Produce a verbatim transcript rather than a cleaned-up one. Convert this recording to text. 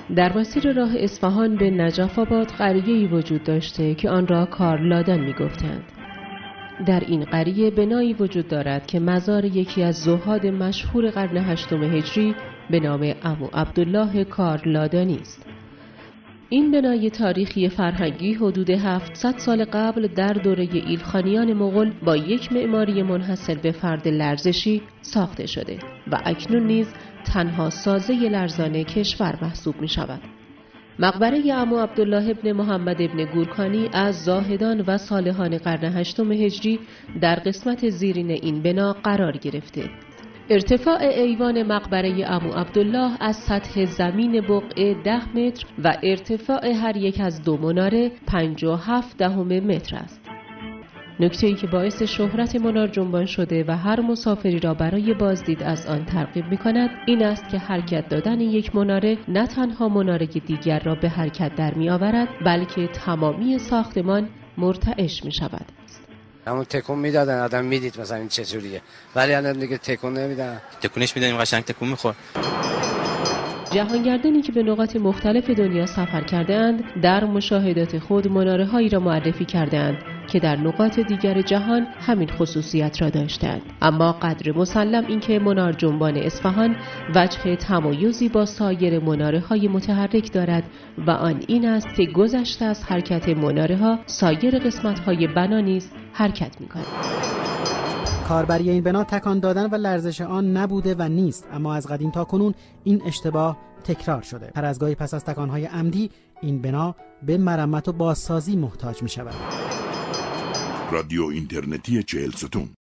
در مسیر راه اصفهان به نجف آباد قریه‌ای وجود داشته که آن را کارلادن می‌گفتند. در این قریه بنایی وجود دارد که مزار یکی از زهاد مشهور قرن هشتم هجری به نام عمو عبدالله کارلادانی است. این بنای تاریخی فرهنگی حدود هفتصد سال قبل در دوره ایلخانیان مغول با یک معماری منحصر به فرد لرزشی ساخته شده و اکنون نیز تنها سازه لرزان کشور محسوب می شود. مقبره عمو عبدالله ابن محمد ابن گورکانی از زاهدان و صالحان قرن هشتم هجری در قسمت زیرین این بنا قرار گرفته. ارتفاع ایوان مقبره عمو عبدالله از سطح زمین بقعه ده متر و ارتفاع هر یک از دو مناره پنج و هفت دهم متر است. نکته‌ای که باعث شهرت منار جنبان شده و هر مسافری را برای بازدید از آن ترغیب می‌کند این است که حرکت دادن یک مناره نه تنها مناره دیگر را به حرکت در می‌آورد بلکه تمامی ساختمان مرتعش می‌شود. همون تکون میدادن آدم میدید مثلا این چجوریه، ولی الان دیگه تکون نمیدن. تکونش میدیم قشنگ تکون میخور. جهانگردانی که به نقاط مختلف دنیا سفر کرده اند در مشاهدات خود مناره هایی را معرفی کرده اند که در نقاط دیگر جهان همین خصوصیت را داشتند. اما قدر مسلم این که منار جنبان اصفهان وجه تمایزی با سایر مناره های متحرک دارد و آن این است که گذشته از حرکت مناره ها سایر قسمت های بنا نیز حرکت می کند. کاربری این بنا تکان دادن و لرزش آن نبوده و نیست، اما از قدیم تا کنون این اشتباه تکرار شده. هر از گاهی پس از تکانهای عمدی این بنا به مرمت و بازسازی محتاج می شود. رادیو اینترنتی چهل ستون